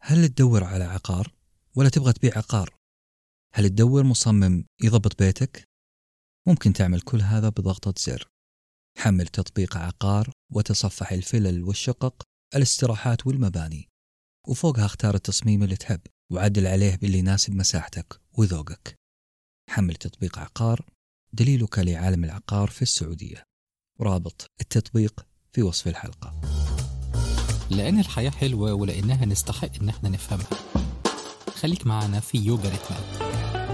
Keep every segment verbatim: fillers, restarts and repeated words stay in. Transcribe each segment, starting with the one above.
هل تدور على عقار ولا تبغى تبيع عقار؟ هل تدور مصمم يضبط بيتك؟ ممكن تعمل كل هذا بضغطة زر. حمل تطبيق عقار وتصفح الفلل والشقق، الاستراحات والمباني، وفوقها اختار التصميم اللي تحب وعدل عليه باللي يناسب مساحتك وذوقك. حمل تطبيق عقار، دليلك لعالم العقار في السعودية. رابط التطبيق في وصف الحلقة. لأن الحياة حلوة ولأنها نستحق إن احنا نفهمها. خليك معنا في يوجا ريتمات.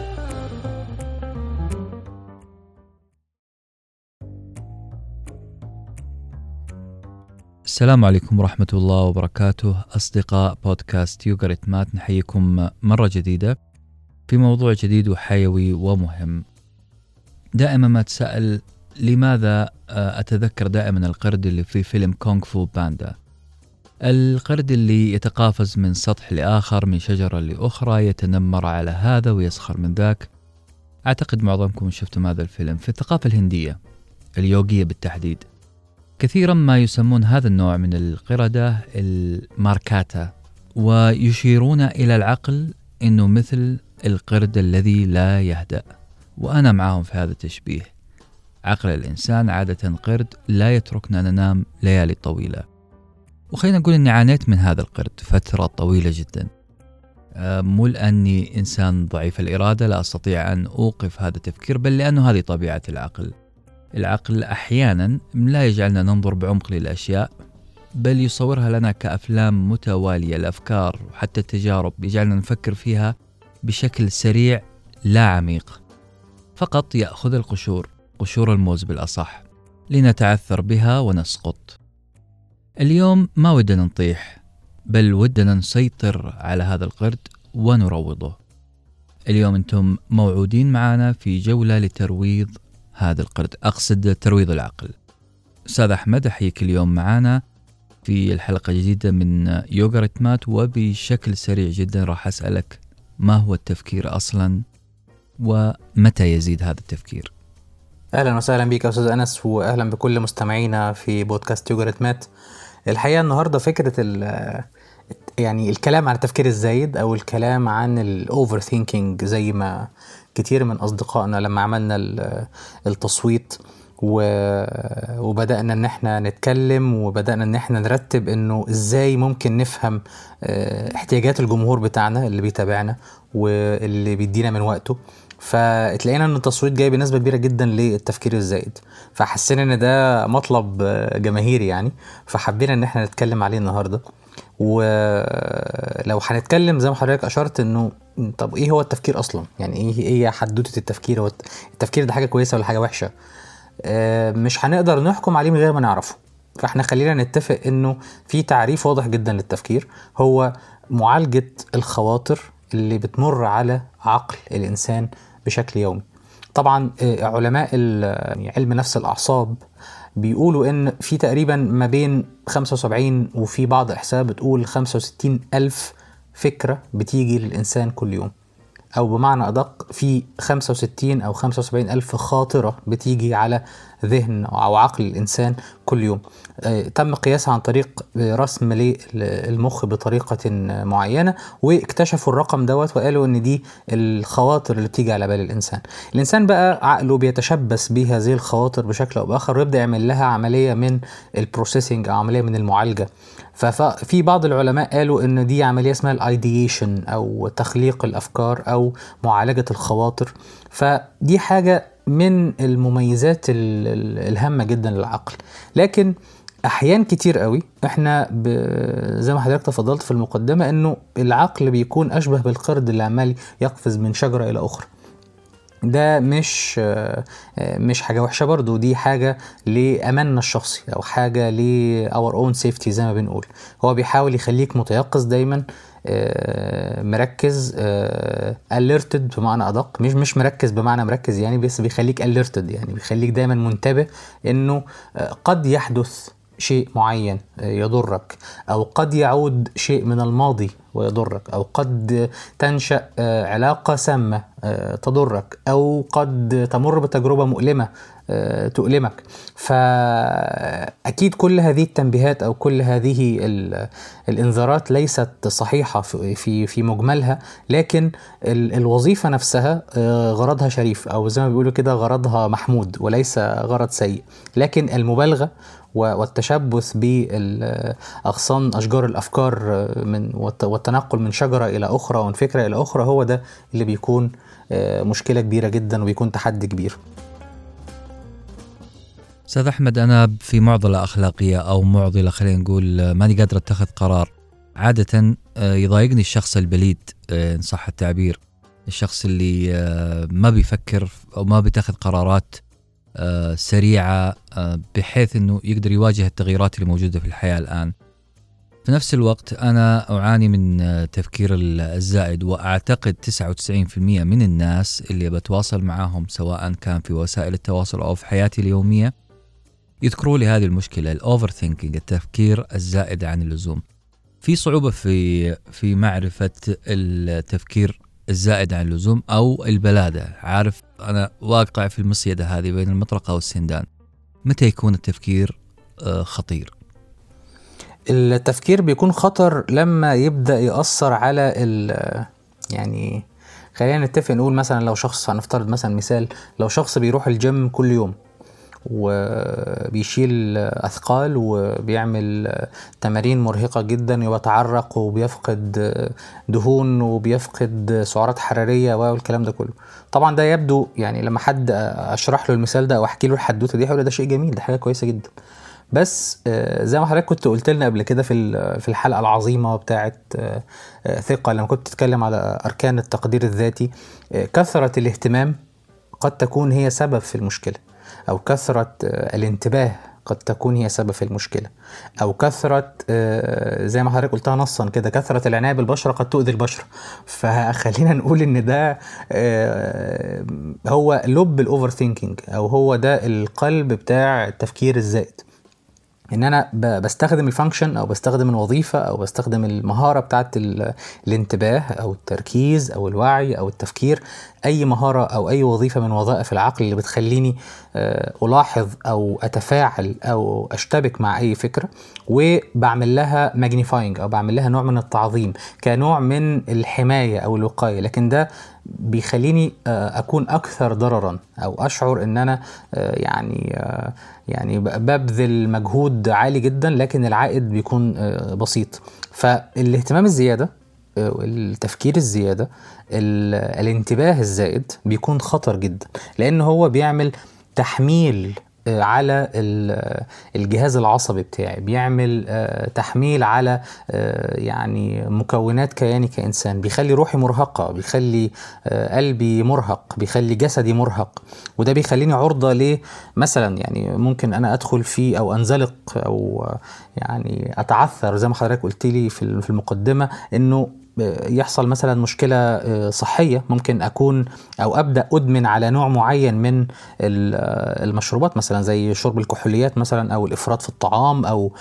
السلام عليكم ورحمة الله وبركاته، أصدقاء بودكاست يوجا ريتمات، نحييكم مرة جديدة في موضوع جديد وحيوي ومهم. دائما ما تسأل لماذا أتذكر دائما القرد اللي في فيلم كونغ فو باندا، القرد اللي يتقافز من سطح لآخر، من شجرة لأخرى، يتنمر على هذا ويسخر من ذاك. أعتقد معظمكم شفتم هذا الفيلم. في الثقافة الهندية اليوغية بالتحديد كثيرا ما يسمون هذا النوع من القردة الماركاتا، ويشيرون إلى العقل إنه مثل القرد الذي لا يهدأ، وأنا معهم في هذا التشبيه. عقل الإنسان عادة قرد لا يتركنا ننام ليالي طويلة، وخلينا نقول أني عانيت من هذا القرد فترة طويلة جدا. مو لأني إنسان ضعيف الإرادة لا أستطيع أن أوقف هذا التفكير، بل لأنه هذه طبيعة العقل. العقل أحيانا لا يجعلنا ننظر بعمق للأشياء، بل يصورها لنا كأفلام متوالية. الأفكار وحتى التجارب يجعلنا نفكر فيها بشكل سريع لا عميق، فقط يأخذ القشور، قشور الموز بالأصح، لنتعثر بها ونسقط. اليوم ما ودنا نطيح، بل ودنا نسيطر على هذا القرد ونروضه. اليوم أنتم موعودين معنا في جولة لترويض هذا القرد، أقصد ترويض العقل. أستاذ أحمد، أحييك اليوم معنا في الحلقة الجديدة من يوغا ريتمات، وبشكل سريع جدا راح أسألك ما هو التفكير أصلا ومتى يزيد هذا التفكير؟ أهلا وسهلا بك أستاذ أنس، وأهلا بكل مستمعينا في بودكاست يوجا ريتمات. الحقيقة النهاردة فكرة يعني الكلام عن التفكير الزايد أو الكلام عن الأوفر ثينكينج، زي ما كتير من أصدقائنا لما عملنا التصويت وبدأنا ان احنا نتكلم وبدأنا ان احنا نرتب انه ازاي ممكن نفهم احتياجات الجمهور بتاعنا اللي بيتابعنا واللي بيدينا من وقته، فاتلقينا ان التصويت جاي بنسبة كبيرة جدا للتفكير الزائد، فحسينا ان ده مطلب جماهيري يعني، فحبينا ان احنا نتكلم عليه النهاردة. ولو هنتكلم زي ما حضرتك اشرت انه طب ايه هو التفكير اصلا، يعني ايه هي حدوتة التفكير، هو التفكير ده حاجة كويسة ولا حاجة وحشة؟ مش هنقدر نحكم عليه من غير ما نعرفه. فاحنا خلينا نتفق انه في تعريف واضح جدا للتفكير، هو معالجة الخواطر اللي بتمر على عقل الانسان بشكل يومي. طبعا علماء علم نفس الاعصاب بيقولوا ان في تقريبا ما بين خمسة وسبعين وفي بعض احصائيات بتقول خمسة وستين الف فكرة بتيجي للانسان كل يوم، أو بمعنى أدق في خمسة وستين أو خمسة وسبعين ألف خاطرة بتيجي على ذهن أو عقل الإنسان كل يوم. تم قياسها عن طريق رسم للمخ بطريقة معينة، واكتشفوا الرقم دوت وقالوا إن دي الخواطر اللي بتيجي على بال الإنسان. الإنسان بقى عقله بيتشبث بهذه الخواطر بشكل أو بآخر، ويبدأ يعمل لها عملية من البروسيسنج أو عملية من المعالجة. ففي بعض العلماء قالوا ان دي عملية اسمها الايديشن او تخليق الافكار او معالجة الخواطر. فدي حاجة من المميزات الهامة جدا للعقل. لكن احيان كتير قوي احنا زي ما حضرتك تفضلت في المقدمة انه العقل بيكون اشبه بالقرد اللي عمال يقفز من شجرة الى اخرى. ده مش مش حاجة وحشة برضو، دي حاجة لأماننا الشخصي أو حاجة ل our own safety زي ما بنقول. هو بيحاول يخليك متيقظ دايما، مركز، alerted بمعنى أدق، مش مش مركز بمعنى مركز يعني، بس بيخليك alerted يعني بيخليك دايما منتبه إنه قد يحدث شيء معين يضرك، أو قد يعود شيء من الماضي ويضرك، أو قد تنشأ علاقة سامة تضرك، أو قد تمر بتجربة مؤلمة تؤلمك. فأكيد كل هذه التنبيهات أو كل هذه الإنذارات ليست صحيحة في في مجملها، لكن الوظيفة نفسها غرضها شريف، أو زي ما بيقولوا كده غرضها محمود وليس غرض سيء. لكن المبالغة والتشبث بأغصان أشجار الأفكار من والتنقل من شجرة إلى أخرى ومن فكرة إلى أخرى، هو ده اللي بيكون مشكلة كبيرة جدا وبيكون تحدي كبير. أستاذ أحمد، أنا في معضلة أخلاقية أو معضلة خلينا نقول ماني قادر أتخذ قرار. عادة يضايقني الشخص البليد إن صح التعبير، الشخص اللي ما بيفكر أو ما بيتخذ قرارات سريعة بحيث أنه يقدر يواجه التغييرات اللي موجودة في الحياة الآن. في نفس الوقت أنا أعاني من تفكير الزائد، وأعتقد تسعة وتسعين بالمئة من الناس اللي بتواصل معاهم سواء كان في وسائل التواصل أو في حياتي اليومية يذكروا لي هذه المشكلة، الأوفر ثينكينج، التفكير الزائد عن اللزوم. في صعوبة في في معرفة التفكير الزائد عن اللزوم أو البلادة. عارف أنا واقع في المصيدة هذه بين المطرقة والسندان. متى يكون التفكير خطير؟ التفكير بيكون خطر لما يبدأ يأثر على ال يعني خلينا نتفق نقول مثلا لو شخص، هنفترض مثلا مثال، لو شخص بيروح الجيم كل يوم وبيشيل أثقال وبيعمل تمارين مرهقة جدا وبيتعرق وبيفقد دهون وبيفقد سعرات حرارية والكلام ده كله، طبعا ده يبدو يعني لما حد أشرح له المثال ده أو أحكي له الحدوتة دي هيقول ده شيء جميل، ده حاجة كويسة جدا. بس زي ما حضرتك كنت قلت لنا قبل كده في في الحلقة العظيمة بتاعة ثقة لما كنت تتكلم على أركان التقدير الذاتي، كثرة الاهتمام قد تكون هي سبب في المشكلة، أو كثرة الانتباه قد تكون هي سبب في المشكلة، أو كثرة زي ما حضرتك قلتها نصا كده كثرة العناية بالبشرة قد تؤذي البشرة. فخلينا نقول إن ده هو لب الأوفر ثينكينج، أو هو ده القلب بتاع التفكير الزائد، ان انا بستخدم الفانكشن او بستخدم الوظيفة او بستخدم المهارة بتاعت الانتباه او التركيز او الوعي او التفكير، اي مهارة او اي وظيفة من وظائف العقل اللي بتخليني الاحظ او اتفاعل او اشتبك مع اي فكرة، وبعمل لها ماجنيفاينج او بعمل لها نوع من التعظيم كنوع من الحماية او الوقاية. لكن ده بيخليني اكون اكثر ضررا او اشعر ان انا يعني يعني ببذل مجهود عالي جدا لكن العائد بيكون بسيط. فالاهتمام الزيادة، التفكير الزيادة، الانتباه الزائد بيكون خطر جدا، لان هو بيعمل تحميل على الجهاز العصبي بتاعي، بيعمل تحميل على يعني مكونات كياني كإنسان، بيخلي روحي مرهقة، بيخلي قلبي مرهق، بيخلي جسدي مرهق، وده بيخليني عرضة ليه مثلا يعني ممكن أنا أدخل فيه أو أنزلق أو يعني أتعثر زي ما حضرتك قلت لي في المقدمة، إنه يحصل مثلا مشكلة صحية، ممكن أكون أو أبدأ أدمن على نوع معين من المشروبات مثلا زي شرب الكحوليات مثلا أو الإفراط في الطعام أو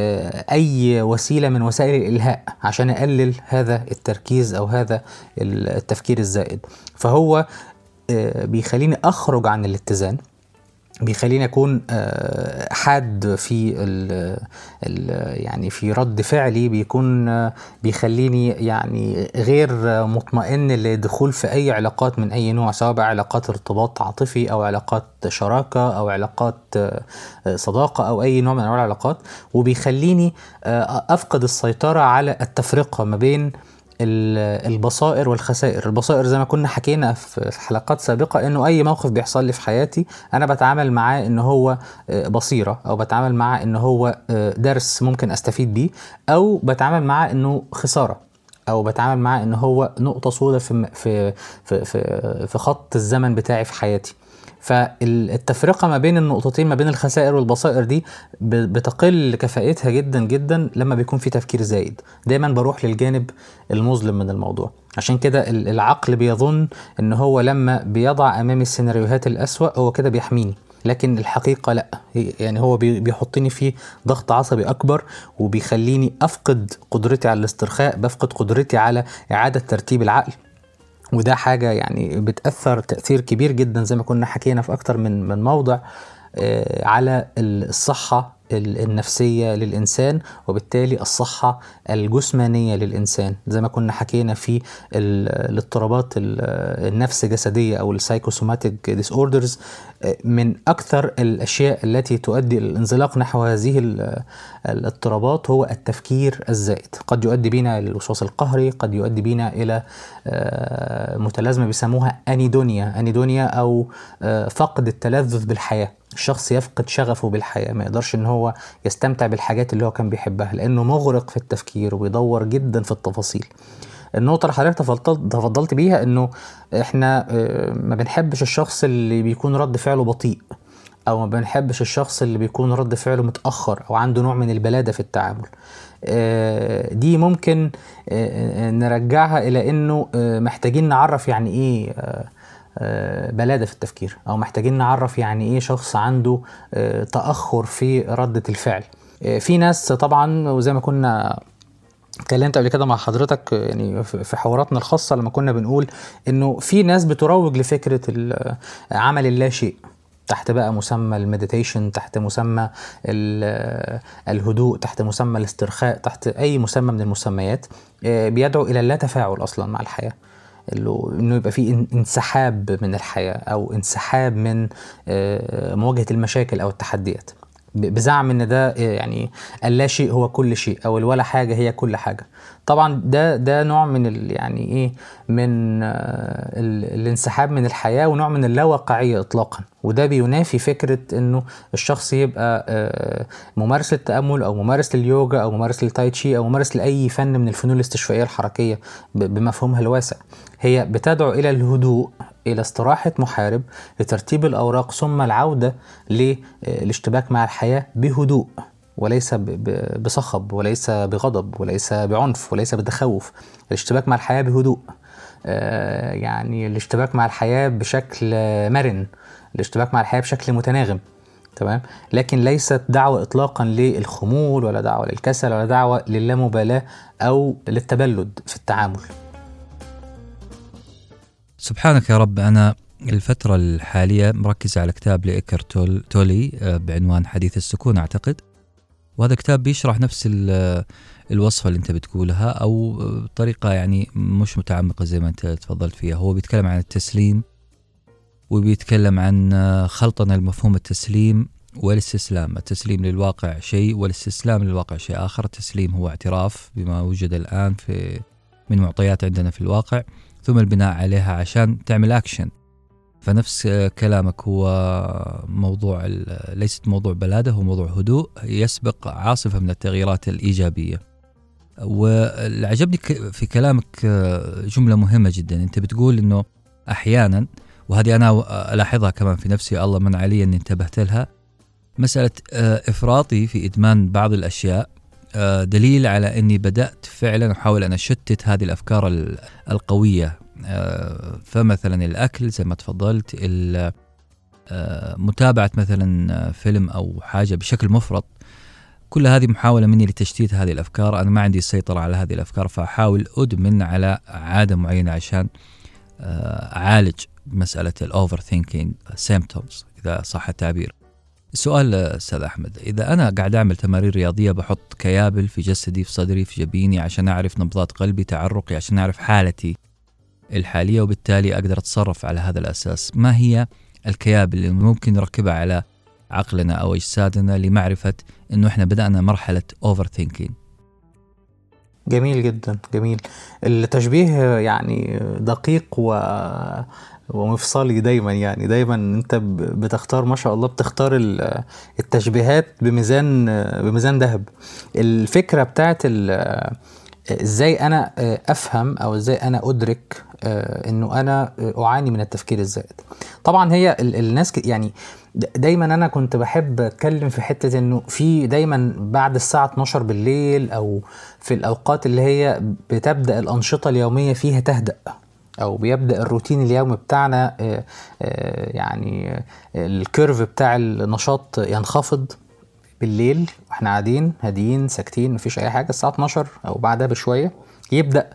أي وسيلة من وسائل الإلهاء عشان أقلل هذا التركيز أو هذا التفكير الزائد. فهو بيخليني أخرج عن الاتزان، بيخليني أكون حاد في ال ال يعني في رد فعلي، بيكون بيخليني يعني غير مطمئن للدخول في أي علاقات من أي نوع، سواء بقى علاقات ارتباط عاطفي أو علاقات شراكة أو علاقات صداقة أو أي نوع من أنواع العلاقات، وبيخليني أفقد السيطرة على التفرقة ما بين البصائر والخسائر. البصائر زي ما كنا حكينا في حلقات سابقة انه اي موقف بيحصل لي في حياتي انا بتعامل معاه انه هو بصيرة، او بتعامل معاه انه هو درس ممكن استفيد بيه، او بتعامل معاه انه خسارة، او بتعامل معاه انه هو نقطة سوداء في في في في, في خط الزمن بتاعي في حياتي. فالتفرقة ما بين النقطتين ما بين الخسائر والبصائر دي بتقل كفاءتها جدا جدا لما بيكون في تفكير زايد. دايما بروح للجانب المظلم من الموضوع، عشان كده العقل بيظن ان هو لما بيضع امامي السيناريوهات الأسوأ هو كده بيحميني، لكن الحقيقة لا، يعني هو بيحطني في ضغط عصبي أكبر وبيخليني أفقد قدرتي على الاسترخاء، بفقد قدرتي على إعادة ترتيب العقل، وده حاجة يعني بتأثر تأثير كبير جدا زي ما كنا حكينا في أكتر من من موضع على الصحة النفسية للإنسان، وبالتالي الصحة الجسمانية للإنسان، زي ما كنا حكينا في الاضطرابات النفس جسدية أو السايكوسوماتيك ديسوردرز. من أكثر الأشياء التي تؤدي الانزلاق نحو هذه الاضطرابات هو التفكير الزائد. قد يؤدي بنا إلى الوسواس القهري، قد يؤدي بنا إلى متلازمة بيسموها أنيدونيا أنيدونيا أو فقد التلذذ بالحياة. الشخص يفقد شغفه بالحياة، ما يقدرش ان هو يستمتع بالحاجات اللي هو كان بيحبها لانه مغرق في التفكير وبيدور جدا في التفاصيل. النقطة اللي حضرتك تفضلت بيها انه احنا ما بنحبش الشخص اللي بيكون رد فعله بطيء، او ما بنحبش الشخص اللي بيكون رد فعله متأخر او عنده نوع من البلادة في التعامل. دي ممكن نرجعها الى انه محتاجين نعرف يعني ايه بلادة في التفكير، او محتاجين نعرف يعني ايه شخص عنده تأخر في ردة الفعل. في ناس طبعا، وزي ما كنا اتكلمت قبل كده مع حضرتك يعني في حواراتنا الخاصة لما كنا بنقول انه في ناس بتروج لفكرة عمل اللا شيء تحت بقى مسمى المديتيشن، تحت مسمى الهدوء، تحت مسمى الاسترخاء، تحت اي مسمى من المسميات، بيدعو الى اللا تفاعل اصلا مع الحياة، انه يبقى في انسحاب من الحياة او انسحاب من مواجهة المشاكل او التحديات، بزعم ان ده يعني اللا شيء هو كل شيء او الولا حاجة هي كل حاجة. طبعا ده ده نوع من ال يعني ايه من الانسحاب من الحياة ونوع من اللاواقعية اطلاقا، وده بينافي فكرة انه الشخص يبقى ممارس للتأمل او ممارس لليوجا او ممارس للتايتشي او ممارس لأي فن من الفنون الاستشفائية الحركية بمفهومها الواسع. هي بتدعو الى الهدوء، الى استراحة محارب، لترتيب الاوراق، ثم العودة للاشتباك مع الحياة بهدوء، وليس بصخب، وليس بغضب، وليس بعنف، وليس بتخوف. الاشتباك مع الحياة بهدوء، يعني الاشتباك مع الحياة بشكل مرن، الاشتباك مع الحياة بشكل متناغم، تمام، لكن ليست دعوة اطلاقا للخمول، ولا دعوة للكسل، ولا دعوة للامبالاة او للتبلد في التعامل. سبحانك يا رب. أنا الفترة الحالية مركز على كتاب لإيكر تولي بعنوان حديث السكون أعتقد، وهذا كتاب بيشرح نفس الوصفة اللي أنت بتقولها أو بطريقة يعني مش متعمقة زي ما أنت تفضلت فيها. هو بيتكلم عن التسليم، وبيتكلم عن خلطنا المفهوم التسليم والاستسلام. التسليم للواقع شيء والاستسلام للواقع شيء آخر. التسليم هو اعتراف بما وجد الآن في من معطيات عندنا في الواقع، ثم البناء عليها عشان تعمل أكشن. فنفس كلامك هو موضوع ليست موضوع بلادة، هو موضوع هدوء يسبق عاصفة من التغييرات الإيجابية. واللي عجبني في كلامك جملة مهمة جدا، أنت بتقول أنه أحيانا، وهذه أنا ألاحظها كمان في نفسي، الله من علي أني انتبهت لها، مسألة إفراطي في إدمان بعض الأشياء دليل على أني بدأت فعلا أحاول أن أشتت هذه الأفكار القوية. فمثلا الأكل زي ما تفضلت، متابعة مثلا فيلم أو حاجة بشكل مفرط، كل هذه محاولة مني لتشتيت هذه الأفكار. أنا ما عندي السيطرة على هذه الأفكار، فأحاول أدمن على عادة معينة عشان أعالج مسألة الأوفر ثينكينج سيمبتومز إذا صح التعبير. السؤال أستاذ أحمد، إذا أنا قاعد أعمل تمارين رياضية، بحط كيابل في جسدي، في صدري، في جبيني، عشان أعرف نبضات قلبي، تعرقي، عشان أعرف حالتي الحالية، وبالتالي أقدر أتصرف على هذا الأساس. ما هي الكيابل اللي ممكن نركبها على عقلنا أو أجسادنا لمعرفة أنه إحنا بدأنا مرحلة أوفر ثينكينج؟ جميل جدا، جميل التشبيه، يعني دقيق و ومفصلي دايما، يعني دايما انت بتختار ما شاء الله، بتختار التشبيهات بميزان بميزان ذهب. الفكرة بتاعت ازاي انا افهم او ازاي انا ادرك انه انا اعاني من التفكير الزائد. طبعا هي الناس يعني دايما انا كنت بحب اتكلم في حتة انه في دايما بعد الساعة اتناشر بالليل او في الاوقات اللي هي بتبدأ الانشطة اليومية فيها تهدأ، او بيبدأ الروتين اليومي بتاعنا يعني الكيرف بتاع النشاط ينخفض بالليل، واحنا قاعدين هاديين ساكتين مفيش اي حاجة. الساعة اتناشر او بعدها بشوية يبدأ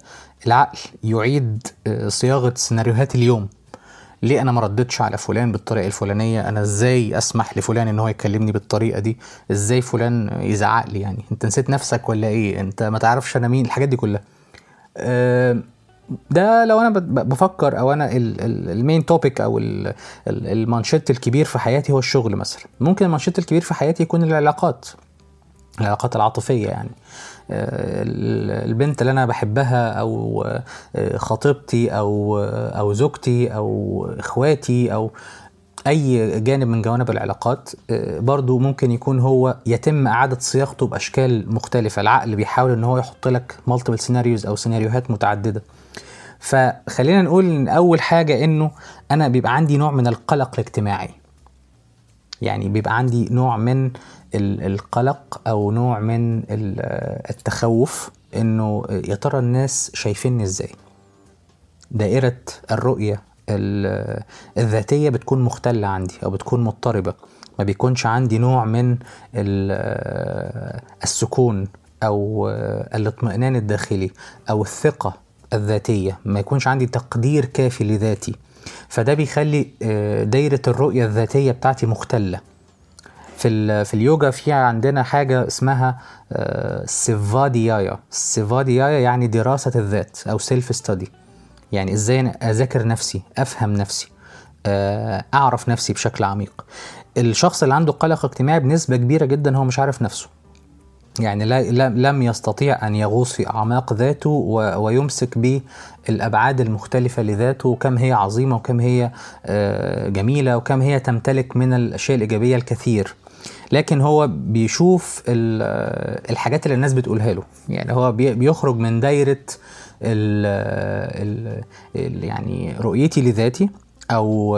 العقل يعيد صياغة سيناريوهات اليوم. ليه انا ما ردتش على فلان بالطريقه الفلانيه؟ انا ازاي اسمح لفلان ان هو يكلمني بالطريقه دي؟ ازاي فلان يزعق لي؟ يعني انت نسيت نفسك ولا ايه؟ انت ما تعرفش انا مين؟ الحاجات دي كلها. أه ده لو انا بفكر، او انا المين توبيك او المانشيت الكبير في حياتي هو الشغل مثلا. ممكن المانشيت الكبير في حياتي يكون العلاقات العلاقات العاطفيه. يعني البنت اللي انا بحبها، او خطيبتي، او او زوجتي، او اخواتي، او اي جانب من جوانب العلاقات، برضو ممكن يكون هو يتم اعادة صياغته باشكال مختلفة. العقل بيحاول ان هو يحط لك multiple scenarios او سيناريوهات متعددة. فخلينا نقول ان اول حاجة انه انا بيبقى عندي نوع من القلق الاجتماعي. يعني بيبقى عندي نوع من القلق او نوع من التخوف انه يا ترى الناس شايفيني ازاي. دائرة الرؤية الذاتية بتكون مختلة عندي او بتكون مضطربة. ما بيكونش عندي نوع من السكون او الاطمئنان الداخلي او الثقة الذاتية. ما يكونش عندي تقدير كافي لذاتي. فده بيخلي دائرة الرؤية الذاتية بتاعتي مختلة. في في اليوجا في عندنا حاجة اسمها سيفاديايا. سيفاديايا يعني دراسة الذات او سيلف ستادي. يعني ازاي اذاكر نفسي، افهم نفسي، اعرف نفسي بشكل عميق. الشخص اللي عنده قلق اجتماعي بنسبة كبيرة جدا هو مش عارف نفسه. يعني لا لم يستطيع ان يغوص في اعماق ذاته ويمسك بالابعاد المختلفة لذاته، وكم هي عظيمة وكم هي جميلة وكم هي تمتلك من الاشياء الايجابية الكثير. لكن هو بيشوف الحاجات اللي الناس بتقولها له. يعني هو بيخرج من دايرة ال ال ال يعني رؤيتي لذاتي، او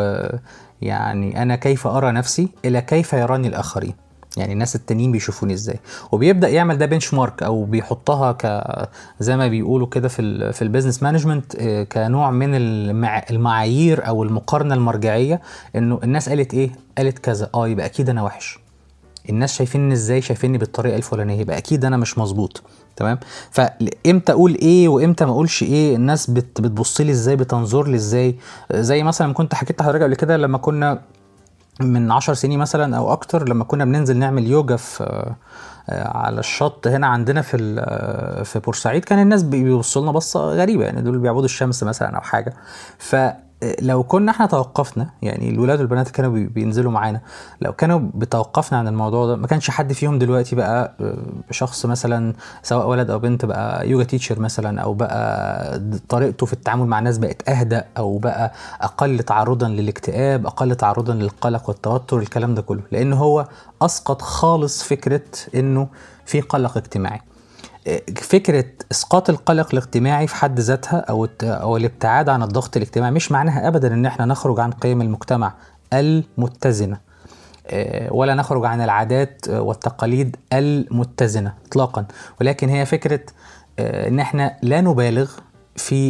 يعني انا كيف ارى نفسي، الى كيف يراني الاخرين. يعني الناس التانيين بيشوفوني ازاي. وبيبدا يعمل ده بنش مارك، او بيحطها ك زي ما بيقولوا كده في ال في البيزنس مانجمنت كنوع من المع... المعايير او المقارنه المرجعيه. انه الناس قالت ايه؟ قالت كذا، اه يبقى اكيد انا وحش. الناس شايفيني ازاي؟ شايفيني بالطريقه الفلانيه، يبقى اكيد انا مش مظبوط. تمام. فامتى اقول ايه وامتى ما اقولش ايه؟ الناس بت بتبص لي ازاي، بتنظر لي ازاي. زي مثلا كنت حكيت لحضرتك قبل كده لما كنا من عشر سنين مثلا او اكتر، لما كنا بننزل نعمل يوجا في على الشط هنا عندنا في في بورسعيد، كان الناس بيبصوا لنا بصه غريبه. يعني دول بيعبدوا الشمس مثلا او حاجه. ف لو كنا احنا توقفنا، يعني الولاد والبنات كانوا بينزلوا معانا، لو كانوا بتوقفنا عن الموضوع ده ما كانش حد فيهم دلوقتي بقى شخص مثلا سواء ولد او بنت بقى يوجا تيتشر مثلا، او بقى طريقته في التعامل مع الناس بقت اهدأ، او بقى اقل تعرضا للاكتئاب، اقل تعرضا للقلق والتوتر، الكلام ده كله. لان هو اسقط خالص فكرة انه في قلق اجتماعي. فكرة اسقاط القلق الاجتماعي في حد ذاتها او او الابتعاد عن الضغط الاجتماعي مش معناها ابدا ان احنا نخرج عن قيم المجتمع المتزنة، ولا نخرج عن العادات والتقاليد المتزنة اطلاقا. ولكن هي فكرة ان احنا لا نبالغ في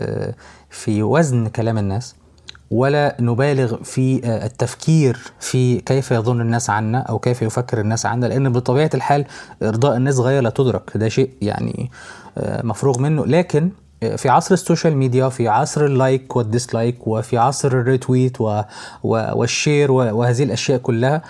في وزن كلام الناس، ولا نبالغ في التفكير في كيف يظن الناس عنا او كيف يفكر الناس عنا. لان بطبيعة الحال ارضاء الناس غاية لا تدرك، ده شيء يعني مفروغ منه. لكن في عصر السوشيال ميديا، في عصر اللايك والديسلايك، وفي عصر الريتويت والشير وهذه الاشياء كلها،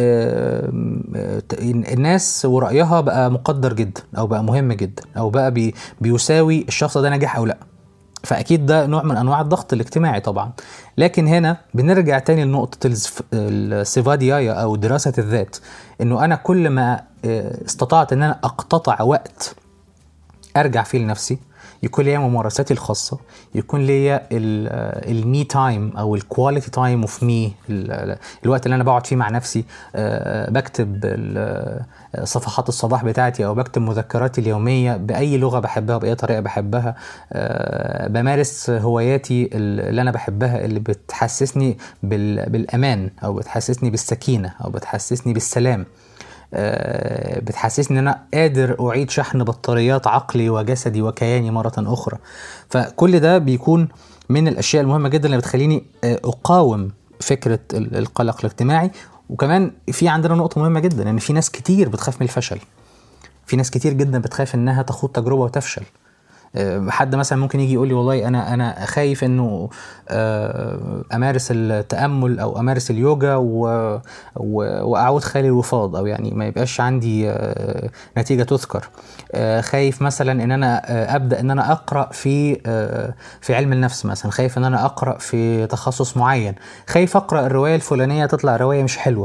الناس ورأيها بقى مقدر جدا، او بقى مهم جدا، او بقى بيساوي الشخص ده نجح او لا. فأكيد ده نوع من أنواع الضغط الاجتماعي طبعا. لكن هنا بنرجع تاني لنقطة السيفاديايا أو دراسة الذات. إنه أنا كل ما استطعت إن أنا أقتطع وقت أرجع فيه لنفسي، يكون ليا ممارساتي الخاصة، يكون ليا المي تايم او الكواليتي تايم اوف مي، الوقت اللي انا بقعد فيه مع نفسي، بكتب صفحات الصباح بتاعتي او بكتب مذكراتي اليومية باي لغة بحبها باي طريقة بحبها، بمارس هواياتي اللي انا بحبها اللي بتحسسني بالامان او بتحسسني بالسكينة او بتحسسني بالسلام، بتحسسني ان انا قادر اعيد شحن بطاريات عقلي وجسدي وكياني مرة اخرى. فكل ده بيكون من الاشياء المهمة جدا اللي بتخليني اقاوم فكرة القلق الاجتماعي. وكمان في عندنا نقطة مهمة جدا، ان في ناس كتير بتخاف من الفشل، في ناس كتير جدا بتخاف انها تخوض تجربة وتفشل. حد مثلا ممكن يجي يقول لي والله انا انا خايف انه امارس التامل او امارس اليوجا واعود خالي الوفاض، او يعني ما يبقاش عندي نتيجه تذكر. خايف مثلا ان انا ابدا ان انا اقرا في في علم النفس مثلا، خايف ان انا اقرا في تخصص معين، خايف اقرا الروايه الفلانيه تطلع روايه مش حلوه.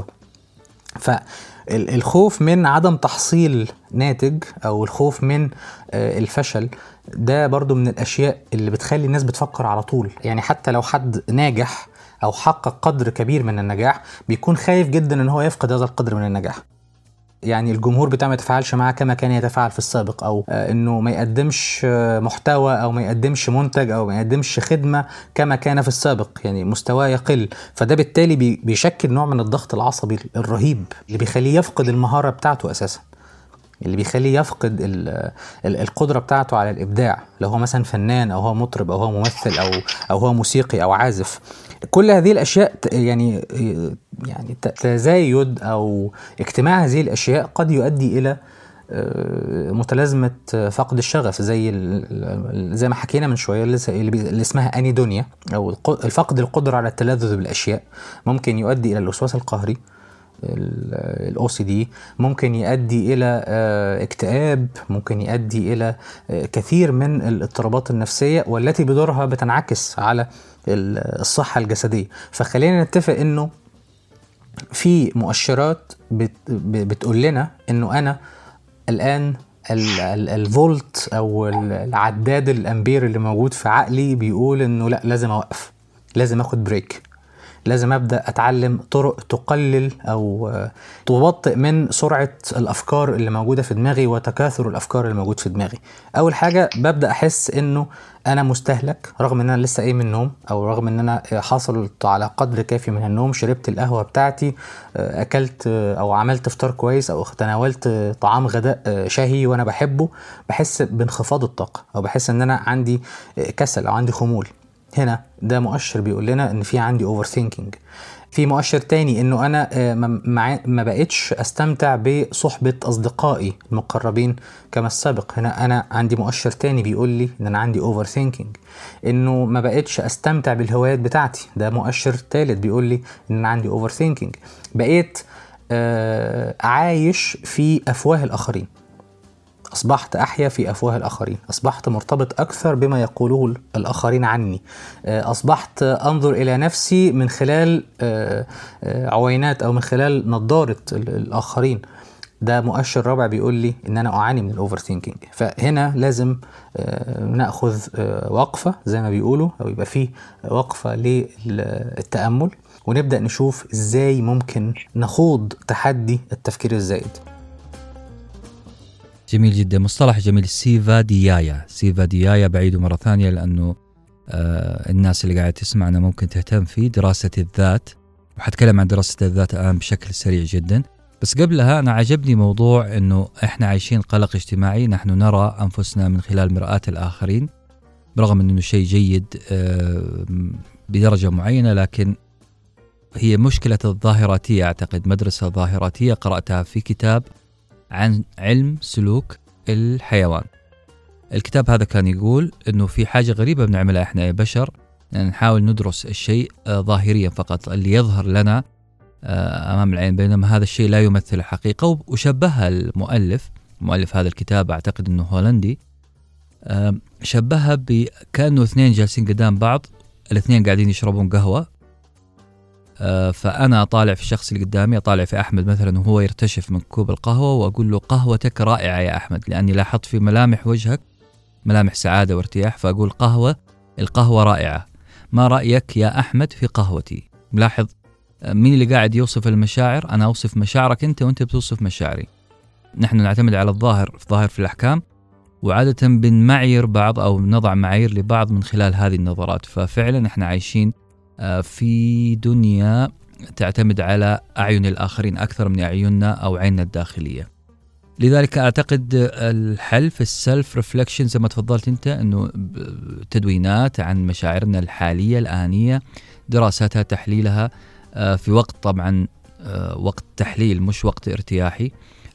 فالخوف من عدم تحصيل ناتج او الخوف من الفشل ده برضو من الاشياء اللي بتخلي الناس بتفكر على طول. يعني حتى لو حد ناجح او حقق قدر كبير من النجاح بيكون خايف جدا ان هو يفقد هذا القدر من النجاح. يعني الجمهور بتاعه ما يتفاعلش معاه كما كان يتفاعل في السابق، او انه ما يقدمش محتوى او ما يقدمش منتج او ما يقدمش خدمة كما كان في السابق، يعني مستواه يقل. فده بالتالي بيشكل نوع من الضغط العصبي الرهيب اللي بيخليه يفقد المهارة بتاعته اساسا، اللي بيخليه يفقد القدرة بتاعته على الابداع، لو هو مثلا فنان او هو مطرب او هو ممثل او او هو موسيقي او عازف. كل هذه الاشياء يعني يعني تزايد او اجتماع هذه الاشياء قد يؤدي الى متلازمه فقد الشغف، زي زي ما حكينا من شويه اللي اسمها انيدونيا او الفقد القدره على التلذذ بالاشياء. ممكن يؤدي الى الوسواس القهري الأو سي دي، ممكن يؤدي إلى اكتئاب، ممكن يؤدي إلى كثير من الاضطرابات النفسية والتي بدورها بتنعكس على الصحة الجسدية. فخلينا نتفق إنه في مؤشرات بتقول لنا إنه أنا الآن الفولت أو العداد الأمبير اللي موجود في عقلي بيقول إنه لا، لازم أوقف، لازم أخد بريك، لازم أبدأ أتعلم طرق تقلل أو تبطئ من سرعة الأفكار اللي موجودة في دماغي وتكاثر الأفكار اللي موجود في دماغي. أول حاجة ببدأ أحس إنه أنا مستهلك، رغم إن أنا لسه قايم من النوم، أو رغم إن أنا حصلت على قدر كافي من النوم، شربت القهوة بتاعتي، أكلت أو عملت فطار كويس، أو تناولت طعام غداء شهي وأنا بحبه، بحس بانخفاض الطاقة، أو بحس إن أنا عندي كسل أو عندي خمول. هنا ده مؤشر بيقول لنا ان في عندي اوفر ثينكينج. في مؤشر تاني انه انا ما بقتش استمتع بصحبة اصدقائي المقربين كما السابق. هنا انا عندي مؤشر تاني بيقول لي ان انا عندي اوفر ثينكينج. انه ما بقتش استمتع بالهوايات بتاعتي، ده مؤشر ثالث بيقول لي ان انا عندي اوفر ثينكينج. بقيت عايش في افواه الاخرين، أصبحت أحيا في أفواه الآخرين، أصبحت مرتبط أكثر بما يقوله الآخرين عني، أصبحت أنظر إلى نفسي من خلال عوينات أو من خلال نظارة الآخرين. ده مؤشر رابع بيقول لي إن أنا أعاني من الأوفر ثينكينج. فهنا لازم نأخذ وقفة زي ما بيقولوا، أو يبقى فيه وقفة للتأمل، ونبدأ نشوف إزاي ممكن نخوض تحدي التفكير الزائد. جميل جدا، مصطلح جميل، سيفاديايا. سيفاديايا بعيده مرة ثانية لأنه آه الناس اللي قاعدة تسمعنا ممكن تهتم فيه دراسة الذات، وحتكلم عن دراسة الذات الآن بشكل سريع جدا. بس قبلها أنا عجبني موضوع أنه إحنا عايشين قلق اجتماعي، نحن نرى أنفسنا من خلال مرآة الآخرين، برغم أنه شيء جيد آه بدرجة معينة، لكن هي مشكلة الظاهراتية. أعتقد مدرسة ظاهراتية قرأتها في كتاب عن علم سلوك الحيوان. الكتاب هذا كان يقول أنه في حاجة غريبة بنعملها إحنا يا بشر، يعني نحاول ندرس الشيء ظاهريا فقط، اللي يظهر لنا أمام العين، بينما هذا الشيء لا يمثل الحقيقة. وشبهها المؤلف مؤلف هذا الكتاب، أعتقد أنه هولندي، شبهها بكأنه اثنين جالسين قدام بعض، الاثنين قاعدين يشربون قهوة، فأنا أطالع في الشخص اللي قدامي، أطالع في أحمد مثلا وهو يرتشف من كوب القهوة، وأقول له قهوتك رائعة يا أحمد، لأني لاحظت في ملامح وجهك ملامح سعادة وارتياح، فأقول قهوة القهوة رائعة. ما رأيك يا أحمد في قهوتي؟ ملاحظ مين اللي قاعد يوصف المشاعر؟ أنا أوصف مشاعرك أنت، وأنت بتوصف مشاعري. نحن نعتمد على الظاهر في ظاهر في الأحكام، وعادة بنمعير بعض أو نضع معايير لبعض من خلال هذه النظرات. ففعلا احنا عايشين في دنيا تعتمد على أعين الآخرين أكثر من أعيننا أو عيننا الداخلية. لذلك أعتقد الحل في السلف ريفلكشن زي ما تفضلت أنت، أنه تدوينات عن مشاعرنا الحالية الآنية، دراساتها، تحليلها في وقت طبعا وقت تحليل مش وقت ارتياحي،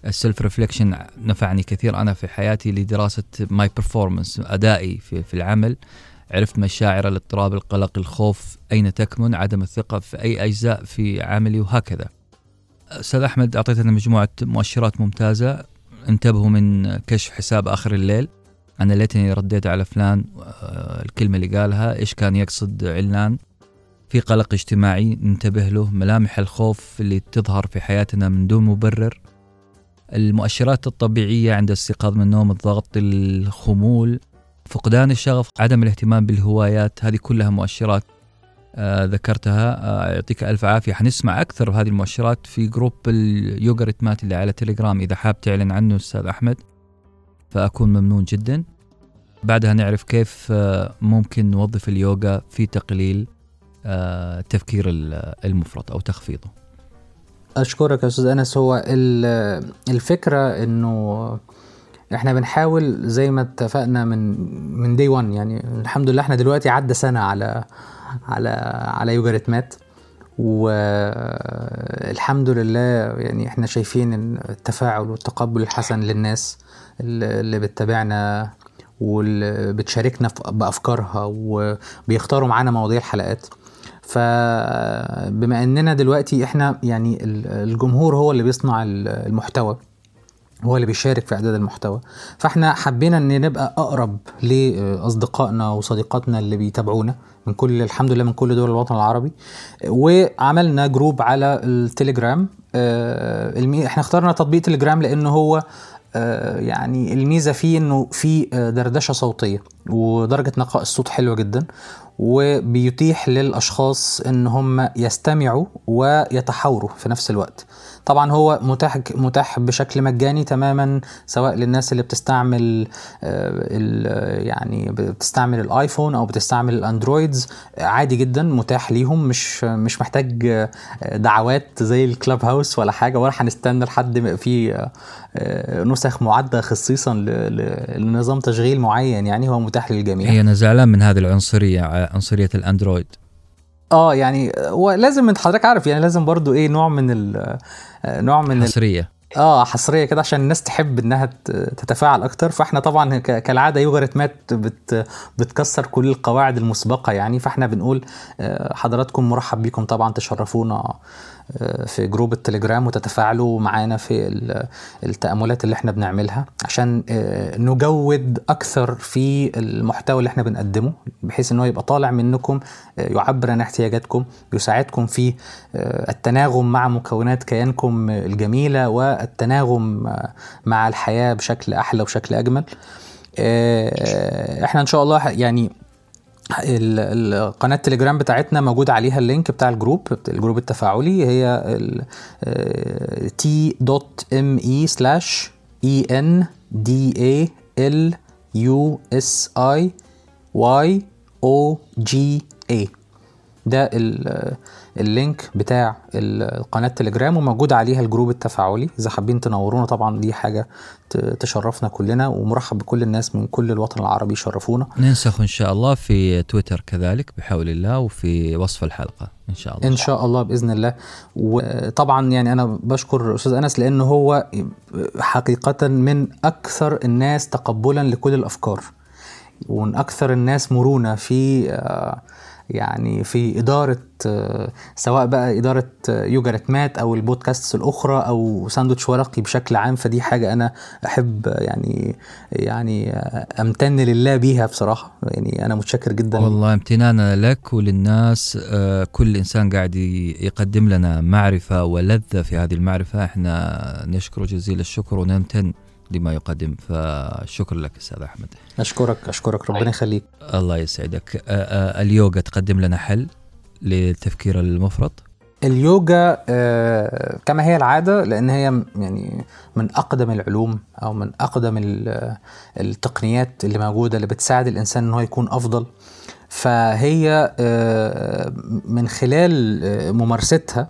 السيلف ريفليكشن نفعني كثير أنا في حياتي لدراسة ماي بيرفورمانس، أدائي في في العمل. عرفت مشاعر الاضطراب، القلق، الخوف أين تكمن، عدم الثقة في أي أجزاء في عملي وهكذا. أستاذ أحمد أعطيتنا مجموعة مؤشرات ممتازة. انتبهوا من كشف حساب آخر الليل، أنا ليتني رديت على فلان الكلمة اللي قالها إيش كان يقصد علان. في قلق اجتماعي ننتبه له، ملامح الخوف اللي تظهر في حياتنا من دون مبرر. المؤشرات الطبيعية عند استيقاظ من النوم، الضغط، الخمول، فقدان الشغف، عدم الاهتمام بالهوايات، هذه كلها مؤشرات آه ذكرتها. آه يعطيك ألف عافية. حنسمع أكثر بهذه المؤشرات في جروب اليوغا ريتمات اللي على تليجرام، إذا حاب تعلن عنه أستاذ أحمد فأكون ممنون جدا. بعدها نعرف كيف آه ممكن نوظف اليوغا في تقليل آه التفكير المفرط أو تخفيضه. أشكرك يا أستاذ أنس. هو الفكرة إنه احنا بنحاول زي ما اتفقنا من من دي وان، يعني الحمد لله احنا دلوقتي عدى سنة على على على يوجا ريتمات، والحمد لله يعني احنا شايفين التفاعل والتقبل الحسن للناس اللي بتتابعنا واللي بتشاركنا بأفكارها وبيختاروا معانا مواضيع الحلقات. فبما اننا دلوقتي احنا يعني الجمهور هو اللي بيصنع المحتوى، هو اللي بيشارك في إعداد المحتوى، فاحنا حبينا ان نبقى اقرب لاصدقائنا وصديقاتنا اللي بيتابعونا من كل الحمد لله من كل دول الوطن العربي، وعملنا جروب على التليجرام. احنا اخترنا تطبيق تليجرام لانه هو يعني الميزة فيه انه في دردشة صوتية ودرجة نقاء الصوت حلوة جدا، وبيتيح للأشخاص ان هم يستمعوا ويتحاوروا في نفس الوقت. طبعا هو متاح متاح بشكل مجاني تماما، سواء للناس اللي بتستعمل يعني بتستعمل الايفون او بتستعمل الاندرويدز، عادي جدا متاح ليهم، مش مش محتاج دعوات زي الكلاب هاوس ولا حاجه، ولا هنستنى لحد في نسخ معده خصيصا لنظام تشغيل معين. يعني هو متاح للجميع. هي انا زعلان من هذه العنصريه، عنصريه الاندرويد. اه يعني ولازم من حضرتك عارف يعني لازم برضو ايه نوع من ال نوع من حصريه اه حصريه كده عشان الناس تحب انها تتفاعل اكتر. فاحنا طبعا كالعاده يوجا ريتمات بت بتكسر كل القواعد المسبقه يعني، فاحنا بنقول حضراتكم مرحب بكم طبعا، تشرفونا في جروب التليجرام وتتفاعلوا معانا في التأملات اللي احنا بنعملها عشان نجود اكثر في المحتوى اللي احنا بنقدمه، بحيث انه يبقى طالع منكم يعبر عن احتياجاتكم، يساعدكم في التناغم مع مكونات كيانكم الجميلة والتناغم مع الحياة بشكل احلى وبشكل اجمل. احنا ان شاء الله يعني القناة التليجرام بتاعتنا موجود عليها اللينك بتاع الجروب الجروب التفاعلي، هي تي دوت ام اي سلاش اي ان دي اي ال يو اس اي واي او جي اي. ده اللينك بتاع القناة التليجرام وموجود عليها الجروب التفاعلي. إذا حابين تنورونا طبعا دي حاجة تشرفنا كلنا، ومرحب بكل الناس من كل الوطن العربي يشرفونا. ننسخ إن شاء الله في تويتر كذلك بحول الله، وفي وصف الحلقة إن شاء الله إن شاء الله بإذن الله. وطبعا يعني أنا بشكر أستاذ أنس لأنه هو حقيقة من أكثر الناس تقبلا لكل الأفكار، ومن أكثر الناس مرونة في يعني في إدارة سواء بقى إدارة يوجا ريتمات أو البودكاست الأخرى أو ساندوتش ورقي بشكل عام. فدي حاجة أنا أحب يعني يعني أمتن لله بيها بصراحة. يعني أنا متشكر جدا. والله امتنانا لك وللناس. كل إنسان قاعد يقدم لنا معرفة ولذة في هذه المعرفة، إحنا نشكر جزيل الشكر ونمتن لما يقدم. فشكر لك أستاذ أحمد. أشكرك أشكرك ربنا يخليك. الله يسعدك. اليوغا تقدم لنا حل للتفكير المفرط. اليوغا كما هي العادة، لأن هي يعني من أقدم العلوم أو من أقدم التقنيات اللي موجودة اللي بتساعد الإنسان أنه يكون أفضل. فهي من خلال ممارستها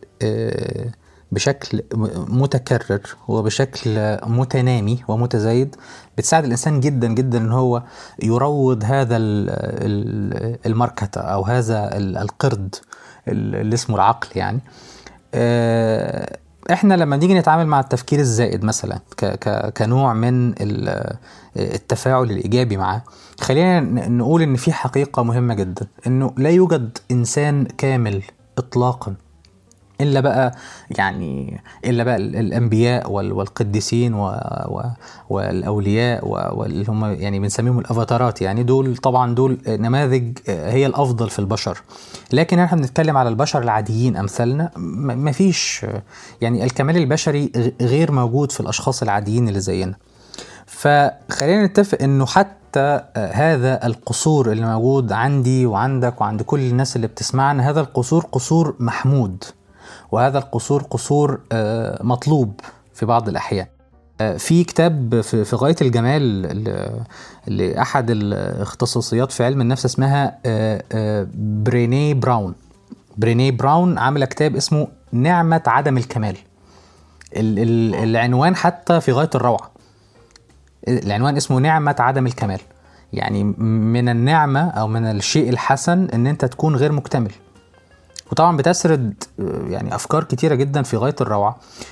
بشكل متكرر وبشكل متنامي ومتزايد بتساعد الإنسان جدا جدا أن هو يروض هذا المركة أو هذا القرد اللي اسمه العقل. يعني احنا لما نيجي نتعامل مع التفكير الزائد مثلا ك ك كنوع من التفاعل الايجابي معاه، خلينا نقول ان في حقيقة مهمة جدا، انه لا يوجد انسان كامل اطلاقا إلا بقى يعني إلا بقى الأنبياء والقديسين والأولياء واللي هم يعني بنسميهم الأفاتارات، يعني دول طبعا دول نماذج هي الأفضل في البشر. لكن احنا بنتكلم على البشر العاديين أمثالنا، مفيش يعني الكمال البشري غير موجود في الأشخاص العاديين اللي زينا. فخلينا نتفق إنه حتى هذا القصور اللي موجود عندي وعندك وعند كل الناس اللي بتسمعنا، هذا القصور قصور محمود، وهذا القصور قصور مطلوب في بعض الأحيان. في كتاب في غاية الجمال لأحد الاختصاصيات في علم النفس اسمها بريني براون. بريني براون عامل كتاب اسمه نعمة عدم الكمال. العنوان حتى في غاية الروعة، العنوان اسمه نعمة عدم الكمال. يعني من النعمة أو من الشيء الحسن أن أنت تكون غير مكتمل. وطبعا بتسرد يعني أفكار كتيرة جدا في غاية الروعة.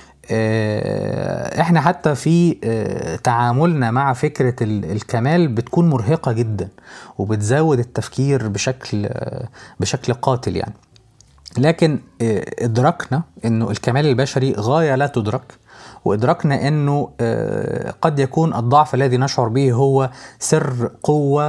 احنا حتى في تعاملنا مع فكرة الكمال بتكون مرهقة جدا وبتزود التفكير بشكل بشكل قاتل يعني. لكن ادركنا انه الكمال البشري غاية لا تدرك، وادركنا انه قد يكون الضعف الذي نشعر به هو سر قوة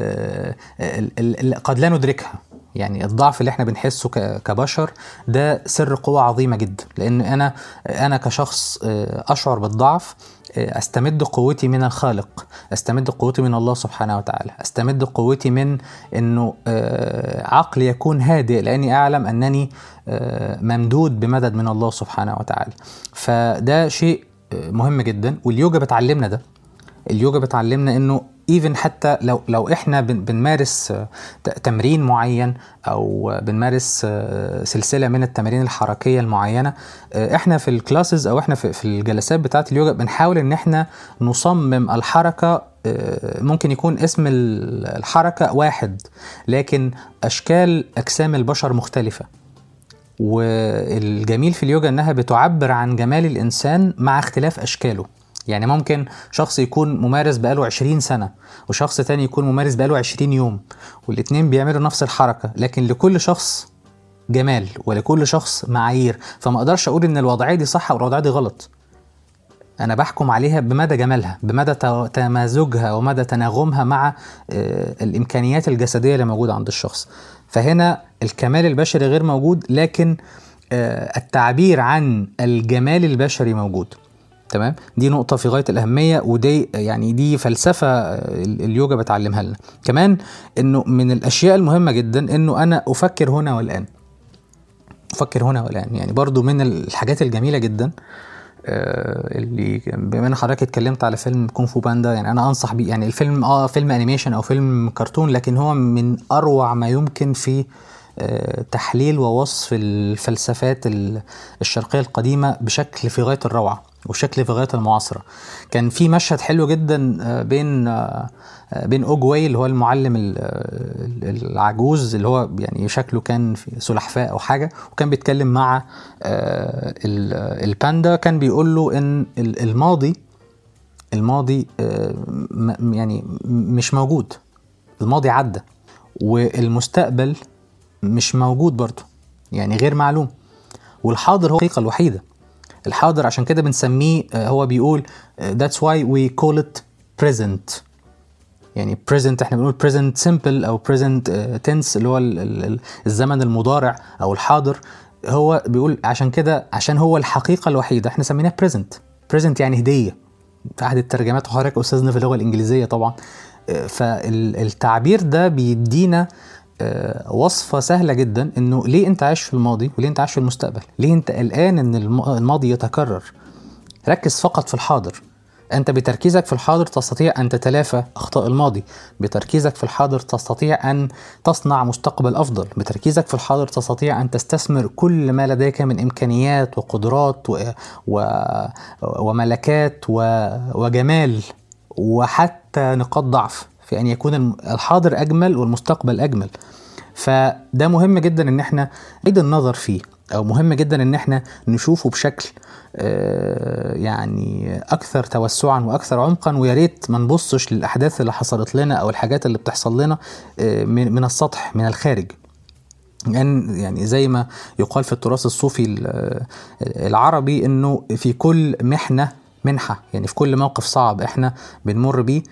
قد لا ندركها. يعني الضعف اللي احنا بنحسه كبشر ده سر قوة عظيمة جدا، لان انا انا كشخص اشعر بالضعف استمد قوتي من الخالق، استمد قوتي من الله سبحانه وتعالى، استمد قوتي من انه عقلي يكون هادئ، لاني اعلم انني ممدود بمدد من الله سبحانه وتعالى. فده شيء مهم جدا، واليوجا بتعلمنا ده. اليوجا بتعلمنا انه even حتى لو لو احنا بنمارس تمرين معين او بنمارس سلسله من التمارين الحركيه المعينه، احنا في الكلاسز او احنا في الجلسات بتاعه اليوجا بنحاول ان احنا نصمم الحركه. ممكن يكون اسم الحركه واحد، لكن اشكال اجسام البشر مختلفه. والجميل في اليوجا انها بتعبر عن جمال الانسان مع اختلاف اشكاله. يعني ممكن شخص يكون ممارس بقاله عشرين سنة وشخص تاني يكون ممارس بقاله عشرين يوم، والاتنين بيعملوا نفس الحركة، لكن لكل شخص جمال ولكل شخص معايير. فما اقدرش اقول ان الوضعية دي صح او الوضعية دي غلط، انا بحكم عليها بمدى جمالها، بمدى تمازجها ومدى تناغمها مع الامكانيات الجسدية اللي موجودة عند الشخص. فهنا الكمال البشري غير موجود، لكن التعبير عن الجمال البشري موجود. تمام، دي نقطة في غاية الأهمية، ودي يعني دي فلسفة اليوجا بتعلمها لنا. كمان إنه من الأشياء المهمة جدا إنه أنا أفكر هنا والآن، أفكر هنا والآن. يعني برضو من الحاجات الجميلة جدا اللي بما ان حضرتك اتكلمت على فيلم كونغ فو باندا، يعني انا انصح بيه. يعني الفيلم اه فيلم انيميشن او فيلم كرتون، لكن هو من اروع ما يمكن في تحليل ووصف الفلسفات الشرقية القديمة بشكل في غاية الروعة وشكل في غاية المعاصرة. كان في مشهد حلو جدا بين بين أوجواي اللي هو المعلم العجوز اللي هو يعني شكله كان في سلحفاء أو حاجة، وكان بيتكلم مع الباندا. كان بيقول له إن الماضي الماضي يعني مش موجود، الماضي عدى، والمستقبل مش موجود برضو، يعني غير معلوم، والحاضر هو الحقيقة الوحيدة. الحاضر عشان كده بنسميه، هو بيقول that's why we call it present. يعني present احنا بنقول present simple او present tense اللي هو الزمن المضارع او الحاضر. هو بيقول عشان كده عشان هو الحقيقة الوحيدة احنا سميناه present. present يعني هدية في أحد الترجمات، وحضرتك أستاذنا في اللغة الإنجليزية طبعا. فالتعبير ده بيدينا وصفة سهلة جدا انه ليه انت عايش في الماضي وليه انت عايش في المستقبل، ليه انت قلقان ان الماضي يتكرر. ركز فقط في الحاضر. انت بتركيزك في الحاضر تستطيع ان تتلافى اخطاء الماضي، بتركيزك في الحاضر تستطيع ان تصنع مستقبل افضل، بتركيزك في الحاضر تستطيع ان تستثمر كل ما لديك من امكانيات وقدرات و... و... وملكات و... وجمال وحتى نقاط ضعف في أن يكون الحاضر أجمل والمستقبل أجمل. فده مهم جدا إن احنا نعيد النظر فيه. او مهم جدا ان احنا نشوفه بشكل يعني اكثر توسعا واكثر عمقا، ويا ريت ما نبصش للاحداث اللي حصلت لنا او الحاجات اللي بتحصل لنا من السطح، من الخارج. يعني يعني زي ما يقال في التراث الصوفي العربي انه في كل محنة منحة، يعني في كل موقف صعب احنا بنمر بيه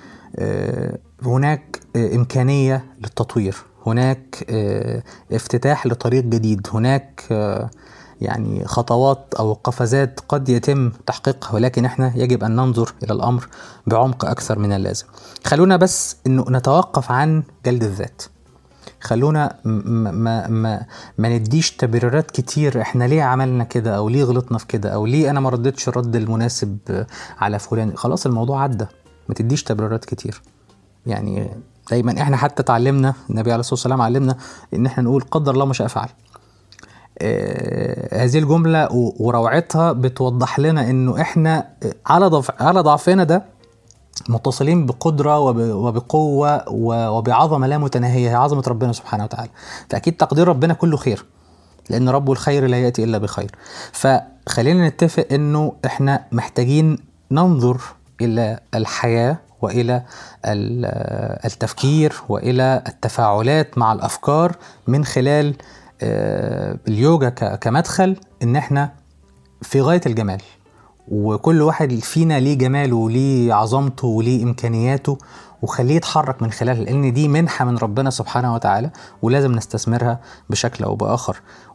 هناك امكانية للتطوير، هناك افتتاح لطريق جديد، هناك يعني خطوات او قفزات قد يتم تحقيقها، ولكن احنا يجب ان ننظر الى الامر بعمق اكثر من اللازم. خلونا بس انه نتوقف عن جلد الذات، خلونا ما, ما, ما, ما نديش تبريرات كتير احنا ليه عملنا كده او ليه غلطنا في كده او ليه انا ما ردتش الرد المناسب على فلان. خلاص الموضوع عدى، ما تديش تبريرات كتير. يعني دايما احنا حتى تعلمنا، النبي عليه الصلاة والسلام علمنا ان احنا نقول قدر الله ما شاء فعل. آه هذه الجملة وروعتها بتوضح لنا انه احنا على ضعف على ضعفنا ده متصلين بقدرة وبقوة وبعظمة لا متناهية، هي عظمة ربنا سبحانه وتعالى. فأكيد تقدير ربنا كله خير، لأن رب الخير لا يأتي إلا بخير. فخلينا نتفق أنه إحنا محتاجين ننظر إلى الحياة وإلى التفكير وإلى التفاعلات مع الأفكار من خلال اليوجا كمدخل، إن إحنا في غاية الجمال، وكل واحد فينا ليه جماله وليه عظمته وليه إمكانياته، وخليه يتحرك من خلالها، لأن دي منحة من ربنا سبحانه وتعالى ولازم نستثمرها بشكل أو بآخر.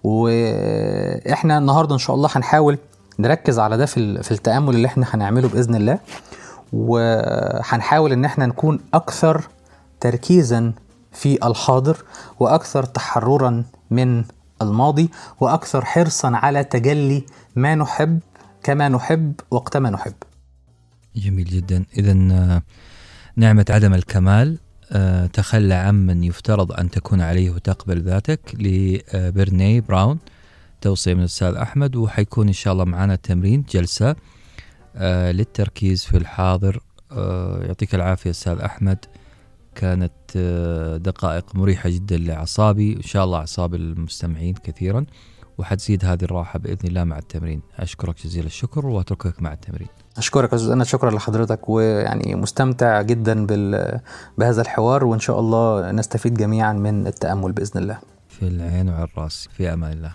وإحنا النهاردة إن شاء الله هنحاول نركز على ده في التأمل اللي إحنا هنعمله بإذن الله، وهنحاول إن إحنا نكون أكثر تركيزا في الحاضر وأكثر تحررا من الماضي وأكثر حرصا على تجلي ما نحب كما نحب وقتما نحب. جميل جدا. إذن نعمة عدم الكمال تخلى عمن يفترض أن تكون عليه وتقبل ذاتك لبرني براون، توصية من الأستاذ أحمد. وحيكون إن شاء الله معنا تمرين جلسة للتركيز في الحاضر. يعطيك العافية أستاذ أحمد، كانت دقائق مريحة جدا لأعصابي، إن شاء الله أعصاب المستمعين كثيرا، وحتزيد هذه الراحة بإذن الله مع التمرين. أشكرك جزيل الشكر وأتركك مع التمرين. أشكرك أستاذ أنا، شكرا لحضرتك، ويعني مستمتع جدا بهذا الحوار، وإن شاء الله نستفيد جميعا من التأمل بإذن الله. في العين وعلى الرأس، في أمان الله.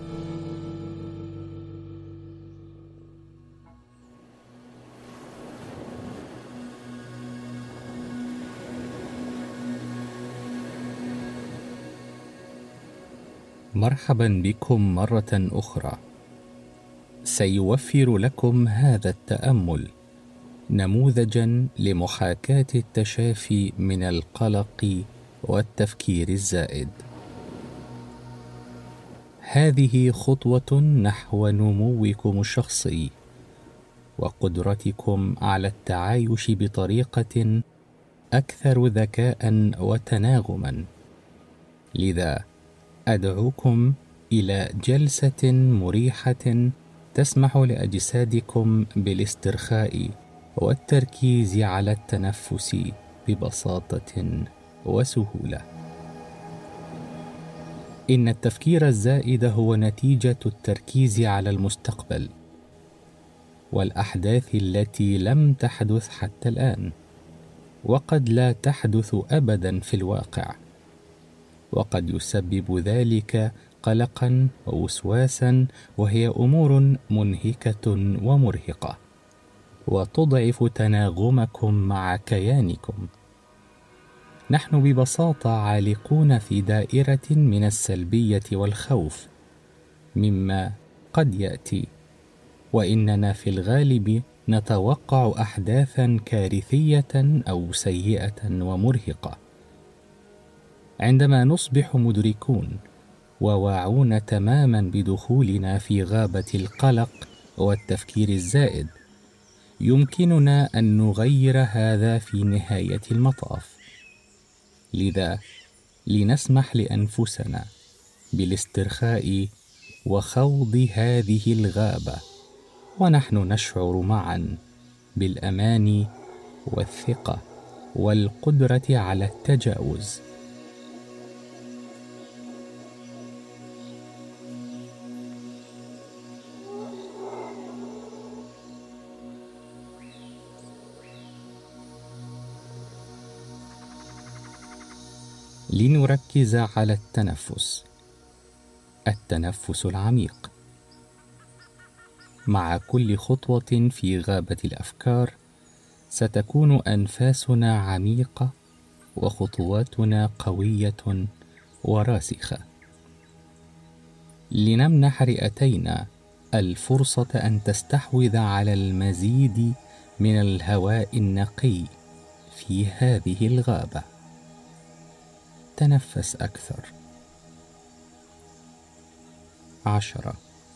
مرحبا بكم مرة أخرى. سيوفر لكم هذا التأمل نموذجا لمحاكاة التشافي من القلق والتفكير الزائد. هذه خطوة نحو نموكم الشخصي وقدرتكم على التعايش بطريقة أكثر ذكاء وتناغما. لذا أدعوكم إلى جلسة مريحة تسمح لأجسادكم بالاسترخاء والتركيز على التنفس ببساطة وسهولة. إن التفكير الزائد هو نتيجة التركيز على المستقبل والأحداث التي لم تحدث حتى الآن، وقد لا تحدث أبدا في الواقع، وقد يسبب ذلك قلقا ووسواسا، وهي أمور منهكة ومرهقة وتضعف تناغمكم مع كيانكم. نحن ببساطة عالقون في دائرة من السلبية والخوف مما قد يأتي، وإننا في الغالب نتوقع أحداثا كارثية أو سيئة ومرهقة. عندما نصبح مدركون وواعون تماما بدخولنا في غابة القلق والتفكير الزائد، يمكننا أن نغير هذا في نهاية المطاف. لذا لنسمح لأنفسنا بالاسترخاء وخوض هذه الغابة، ونحن نشعر معا بالأمان والثقة والقدرة على التجاوز. لنركز على التنفس، التنفس العميق. مع كل خطوة في غابة الأفكار ستكون أنفاسنا عميقة وخطواتنا قوية وراسخة. لنمنح رئتينا الفرصة أن تستحوذ على المزيد من الهواء النقي في هذه الغابة. تنفس أكثر. عشرة،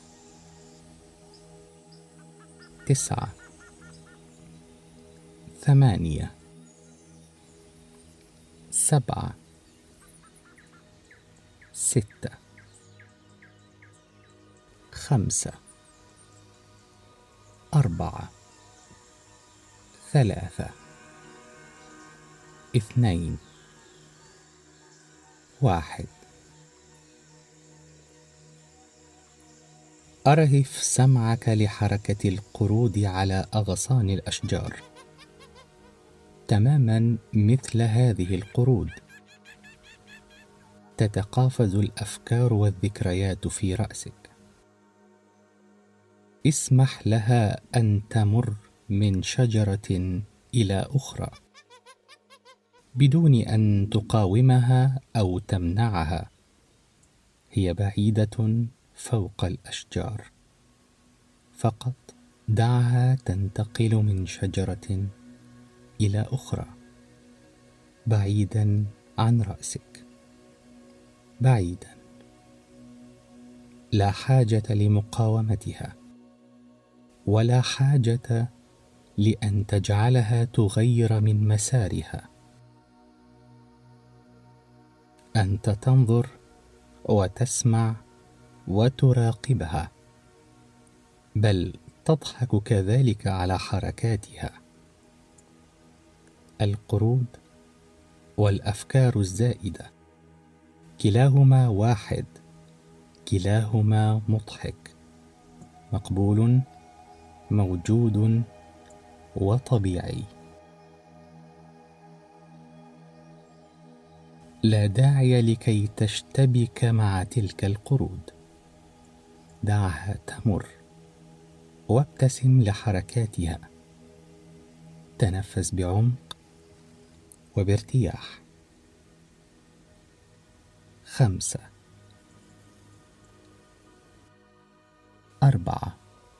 تسعة، ثمانية، سبعة، ستة، خمسة، أربعة، ثلاثة، اثنين، واحد. أرهف سمعك لحركة القرود على أغصان الأشجار، تماما مثل هذه القرود. تتقافز الأفكار والذكريات في رأسك. اسمح لها أن تمر من شجرة إلى أخرى بدون أن تقاومها أو تمنعها. هي بعيدة فوق الأشجار، فقط دعها تنتقل من شجرة إلى أخرى، بعيدا عن رأسك، بعيدا. لا حاجة لمقاومتها، ولا حاجة لأن تجعلها تغير من مسارها. أنت تنظر وتسمع وتراقبها، بل تضحك كذلك على حركاتها. القرود والأفكار الزائدة كلاهما واحد، كلاهما مضحك، مقبول، موجود وطبيعي. لا داعي لكي تشتبك مع تلك القرود. دعها تمر وابتسم لحركاتها. تنفس بعمق وبارتياح. خمسة، أربعة،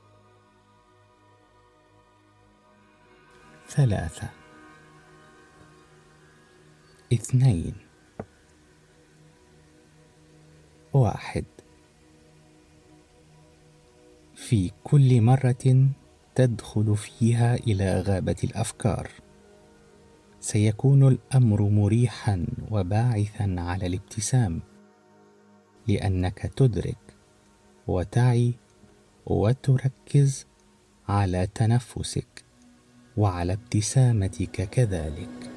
ثلاثة، اثنين، واحد. في كل مرة تدخل فيها إلى غابة الأفكار سيكون الأمر مريحا وباعثا على الابتسام، لأنك تدرك وتعي وتركز على تنفسك وعلى ابتسامتك كذلك.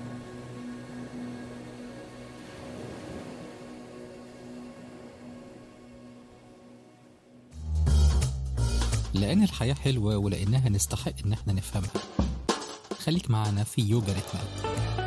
لأن الحياة حلوة ولأنها نستحق إن احنا نفهمها. خليك معنا في يوجا ريتمات.